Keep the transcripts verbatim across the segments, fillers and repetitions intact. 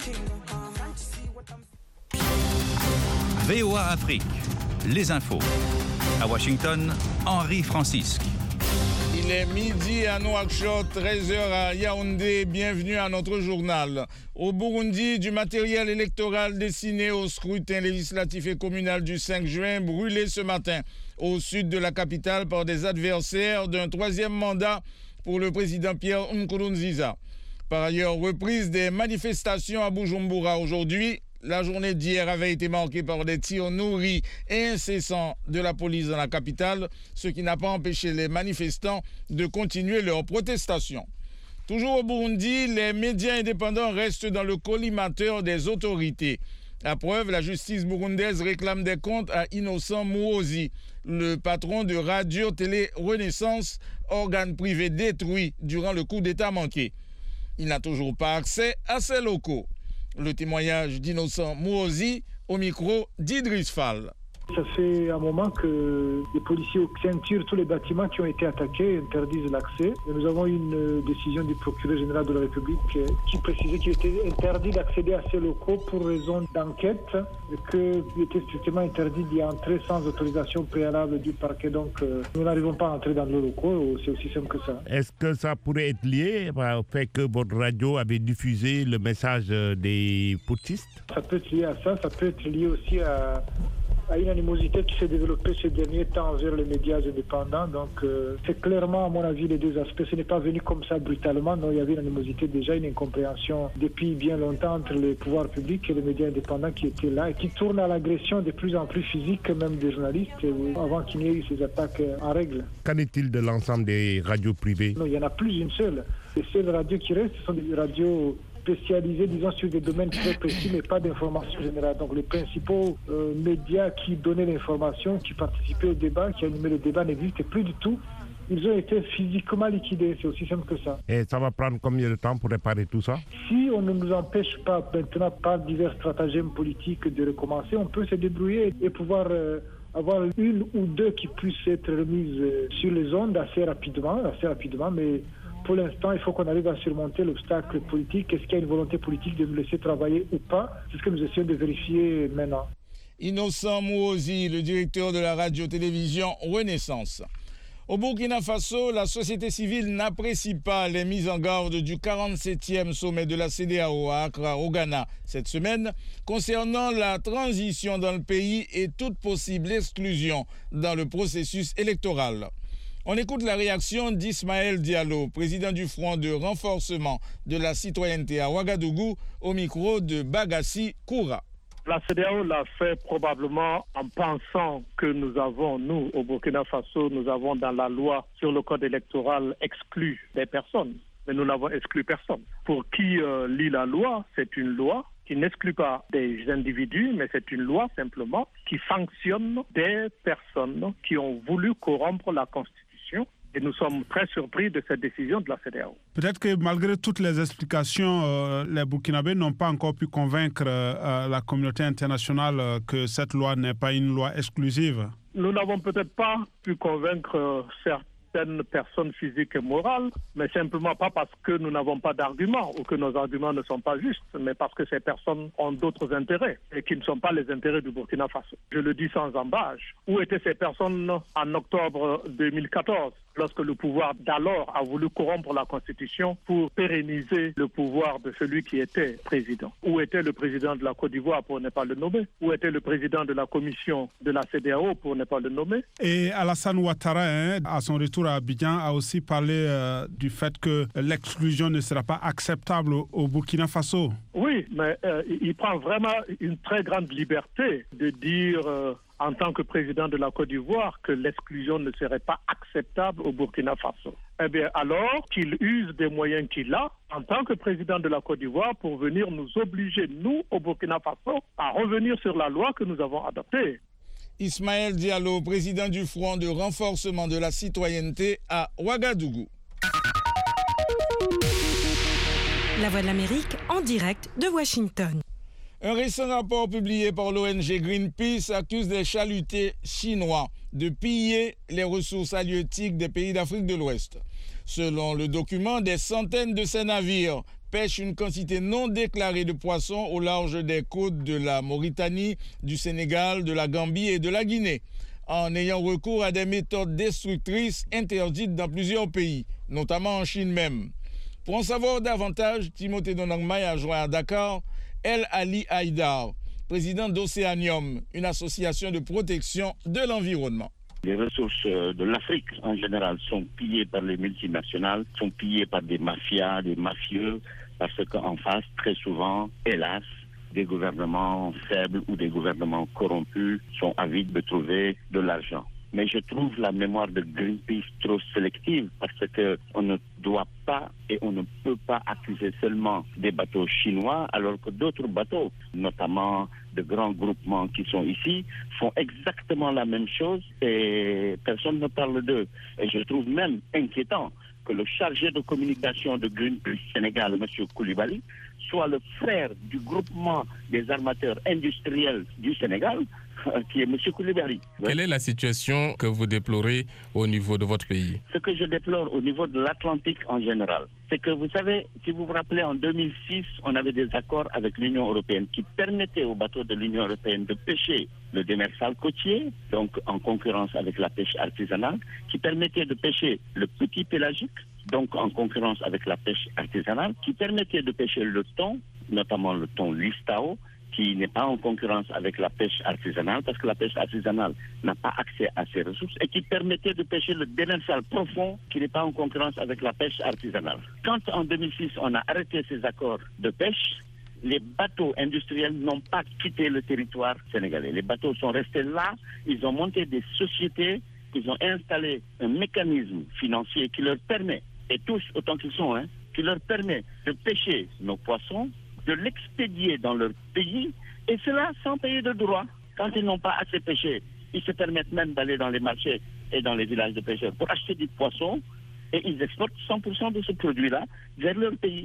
V O A Afrique, les infos. À Washington, Henri Francisque. Il est midi à Nouakchott, treize heures à Yaoundé. Bienvenue à notre journal. Au Burundi, du matériel électoral destiné au scrutin législatif et communal du cinq juin brûlé ce matin au sud de la capitale par des adversaires d'un troisième mandat pour le président Pierre Nkurunziza. Par ailleurs, reprise des manifestations à Bujumbura aujourd'hui. La journée d'hier avait été marquée par des tirs nourris et incessants de la police dans la capitale, ce qui n'a pas empêché les manifestants de continuer leurs protestations. Toujours au Burundi, les médias indépendants restent dans le collimateur des autorités. À preuve, la justice burundaise réclame des comptes à Innocent Muhozi, le patron de Radio-Télé Renaissance, organe privé détruit durant le coup d'État manqué. Il n'a toujours pas accès à ses locaux. Le témoignage d'Innocent Muhozi au micro d'Idriss Fall. Ça fait un moment que les policiers ceinturent tous les bâtiments qui ont été attaqués, interdisent l'accès. Et nous avons une décision du procureur général de la République qui précisait qu'il était interdit d'accéder à ces locaux pour raison d'enquête et qu'il était strictement interdit d'y entrer sans autorisation préalable du parquet. Donc euh, nous n'arrivons pas à entrer dans nos locaux, c'est aussi simple que ça. Est-ce que ça pourrait être lié au fait que votre radio avait diffusé le message des putschistes? Ça peut être lié à ça, ça peut être lié aussi à... à une animosité qui s'est développée ces derniers temps vers les médias indépendants. Donc euh, c'est clairement, à mon avis, les deux aspects. Ce n'est pas venu comme ça brutalement. Non, il y avait une animosité déjà, une incompréhension depuis bien longtemps entre les pouvoirs publics et les médias indépendants qui étaient là et qui tournent à l'agression de plus en plus physique, même des journalistes, avant qu'il n'y ait eu ces attaques en règle. Qu'en est-il de l'ensemble des radios privées? Non, il n'y en a plus une seule. Les seules radios qui restent, ce sont des radios spécialisés, disons, sur des domaines très précis, mais pas d'information générale. Donc les principaux euh, médias qui donnaient l'information, qui participaient au débat, qui animaient le débat n'existent plus du tout. Ils ont été physiquement liquidés, c'est aussi simple que ça. Et ça va prendre combien de temps pour réparer tout ça? Si on ne nous empêche pas maintenant par divers stratagèmes politiques de recommencer, on peut se débrouiller et pouvoir euh, avoir une ou deux qui puissent être remises euh, sur les ondes assez rapidement, assez rapidement, mais pour l'instant, il faut qu'on arrive à surmonter l'obstacle politique. Est-ce qu'il y a une volonté politique de nous laisser travailler ou pas? C'est ce que nous essayons de vérifier maintenant. Innocent Muhozi, le directeur de la radio-télévision Renaissance. Au Burkina Faso, la société civile n'apprécie pas les mises en garde du quarante-septième sommet de la C E D E A O à Accra, au Ghana, cette semaine, concernant la transition dans le pays et toute possible exclusion dans le processus électoral. On écoute la réaction d'Ismaël Diallo, président du Front de renforcement de la citoyenneté à Ouagadougou, au micro de Bagassi Koura. La C E D E A O l'a fait probablement en pensant que nous avons, nous, au Burkina Faso, nous avons dans la loi sur le code électoral exclu des personnes. Mais nous n'avons exclu personne. Pour qui euh, lit la loi, c'est une loi qui n'exclut pas des individus, mais c'est une loi simplement qui sanctionne des personnes qui ont voulu corrompre la Constitution. Et nous sommes très surpris de cette décision de la C E D E A O. Peut-être que malgré toutes les explications, euh, les Burkinabés n'ont pas encore pu convaincre euh, la communauté internationale euh, que cette loi n'est pas une loi exclusive. Nous n'avons peut-être pas pu convaincre euh, certains certaines personnes physiques et morales, mais simplement pas parce que nous n'avons pas d'arguments ou que nos arguments ne sont pas justes, mais parce que ces personnes ont d'autres intérêts et qui ne sont pas les intérêts du Burkina Faso. Je le dis sans embâche. Où étaient ces personnes en octobre deux mille quatorze, lorsque le pouvoir d'alors a voulu corrompre la Constitution pour pérenniser le pouvoir de celui qui était président? Où était le président de la Côte d'Ivoire, pour ne pas le nommer? Où était le président de la commission de la C E D E A O, pour ne pas le nommer? Et Alassane Ouattara, hein, à son retour à Abidjan, a aussi parlé euh, du fait que l'exclusion ne sera pas acceptable au, au Burkina Faso. Oui, mais euh, il prend vraiment une très grande liberté de dire... Euh, en tant que président de la Côte d'Ivoire, que l'exclusion ne serait pas acceptable au Burkina Faso. Eh bien, alors qu'il use des moyens qu'il a, en tant que président de la Côte d'Ivoire, pour venir nous obliger, nous, au Burkina Faso, à revenir sur la loi que nous avons adoptée. Ismaël Diallo, président du Front de renforcement de la citoyenneté à Ouagadougou. La Voix de l'Amérique, en direct de Washington. Un récent rapport publié par l'O N G Greenpeace accuse des chalutiers chinois de piller les ressources halieutiques des pays d'Afrique de l'Ouest. Selon le document, des centaines de ces navires pêche une quantité non déclarée de poissons au large des côtes de la Mauritanie, du Sénégal, de la Gambie et de la Guinée, en ayant recours à des méthodes destructrices interdites dans plusieurs pays, notamment en Chine même. Pour en savoir davantage, Timothée Donangmay a joint à Dakar El Ali Haïdar, président d'Océanium, une association de protection de l'environnement. Les ressources de l'Afrique en général sont pillées par les multinationales, sont pillées par des mafias, des mafieux, parce qu'en face, très souvent, hélas, des gouvernements faibles ou des gouvernements corrompus sont avides de trouver de l'argent. Mais je trouve la mémoire de Greenpeace trop sélective parce qu'on ne doit pas et on ne peut pas accuser seulement des bateaux chinois alors que d'autres bateaux, notamment de grands groupements qui sont ici, font exactement la même chose et personne ne parle d'eux. Et je trouve même inquiétant que le chargé de communication de Greenpeace Sénégal, M. Koulibaly, soit le frère du groupement des armateurs industriels du Sénégal, qui est M. Koulibaly. Quelle est la situation que vous déplorez au niveau de votre pays? Ce que je déplore au niveau de l'Atlantique en général, c'est que vous savez, si vous vous rappelez, en deux mille six, on avait des accords avec l'Union européenne qui permettaient aux bateaux de l'Union européenne de pêcher le démersal côtier, donc en concurrence avec la pêche artisanale, qui permettaient de pêcher le petit pélagique, donc en concurrence avec la pêche artisanale, qui permettait de pêcher le thon, notamment le thon listao, qui n'est pas en concurrence avec la pêche artisanale, parce que la pêche artisanale n'a pas accès à ces ressources, et qui permettait de pêcher le démersal profond, qui n'est pas en concurrence avec la pêche artisanale. Quand en deux mille six, on a arrêté ces accords de pêche, les bateaux industriels n'ont pas quitté le territoire sénégalais. Les bateaux sont restés là, ils ont monté des sociétés, ils ont installé un mécanisme financier qui leur permet, et tous autant qu'ils sont, hein, qui leur permet de pêcher nos poissons, de l'expédier dans leur pays, et cela sans payer de droits. Quand ils n'ont pas assez pêché, ils se permettent même d'aller dans les marchés et dans les villages de pêcheurs pour acheter du poisson, et ils exportent cent pour cent de ce produit-là vers leur pays.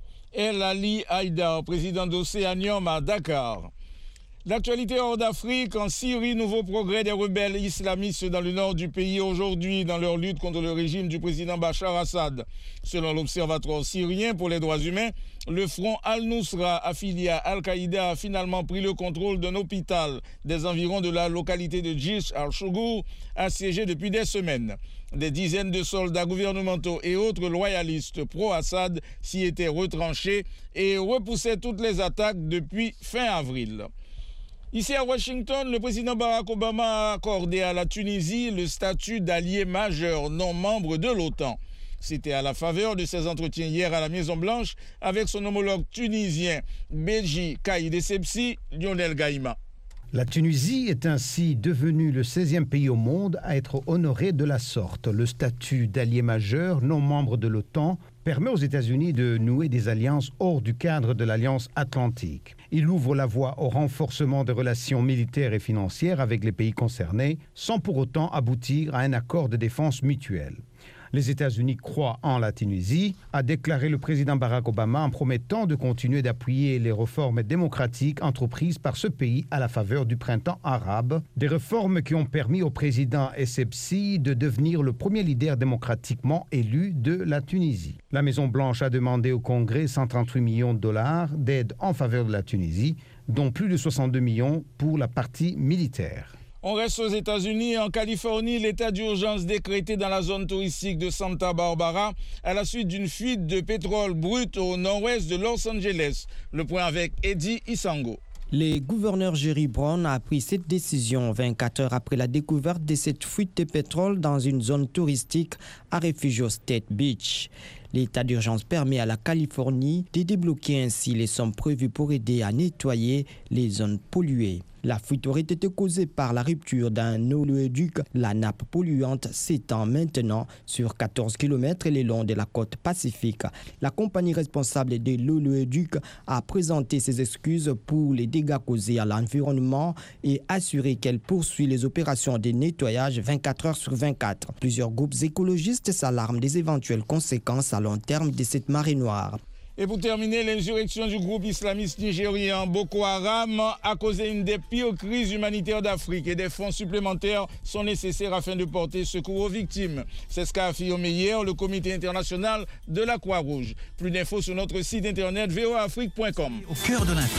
El Ali Haïdar, président d'Océanium à Dakar. L'actualité hors d'Afrique, en Syrie, nouveau progrès des rebelles islamistes dans le nord du pays aujourd'hui dans leur lutte contre le régime du président Bachar Assad. Selon l'Observatoire syrien pour les droits humains, le front Al-Nusra affilié à Al-Qaïda a finalement pris le contrôle d'un hôpital des environs de la localité de Jish al-Shougour, assiégé depuis des semaines. Des dizaines de soldats gouvernementaux et autres loyalistes pro-Assad s'y étaient retranchés et repoussaient toutes les attaques depuis fin avril. Ici à Washington, le président Barack Obama a accordé à la Tunisie le statut d'allié majeur non membre de l'OTAN. C'était à la faveur de ses entretiens hier à la Maison-Blanche avec son homologue tunisien Beji Caïd Essebsi, Lionel Gaïma. La Tunisie est ainsi devenue le seizième pays au monde à être honoré de la sorte. Le statut d'allié majeur non membre de l'OTAN permet aux États-Unis de nouer des alliances hors du cadre de l'Alliance Atlantique. Il ouvre la voie au renforcement des relations militaires et financières avec les pays concernés, sans pour autant aboutir à un accord de défense mutuelle. Les États-Unis croient en la Tunisie, a déclaré le président Barack Obama en promettant de continuer d'appuyer les réformes démocratiques entreprises par ce pays à la faveur du printemps arabe, des réformes qui ont permis au président Essebsi de devenir le premier leader démocratiquement élu de la Tunisie. La Maison-Blanche a demandé au Congrès cent trente-huit millions de dollars d'aide en faveur de la Tunisie, dont plus de soixante-deux millions pour la partie militaire. On reste aux États-Unis. En Californie, l'état d'urgence décrété dans la zone touristique de Santa Barbara à la suite d'une fuite de pétrole brut au nord-ouest de Los Angeles. Le point avec Eddie Isango. Le gouverneur Jerry Brown a pris cette décision vingt-quatre heures après la découverte de cette fuite de pétrole dans une zone touristique à Refugio State Beach. L'état d'urgence permet à la Californie de débloquer ainsi les sommes prévues pour aider à nettoyer les zones polluées. La fuite aurait été causée par la rupture d'un oléoduc. La nappe polluante s'étend maintenant sur quatorze kilomètres le long de la côte pacifique. La compagnie responsable de l'oléoduc a présenté ses excuses pour les dégâts causés à l'environnement et assuré qu'elle poursuit les opérations de nettoyage vingt-quatre heures sur vingt-quatre. Plusieurs groupes écologistes s'alarment des éventuelles conséquences à long terme de cette marée noire. Et pour terminer, l'insurrection du groupe islamiste nigérian Boko Haram a causé une des pires crises humanitaires d'Afrique et des fonds supplémentaires sont nécessaires afin de porter secours aux victimes. C'est ce qu'a affirmé hier le Comité international de la Croix-Rouge. Plus d'infos sur notre site internet v o afrique point com. Au cœur de l'info.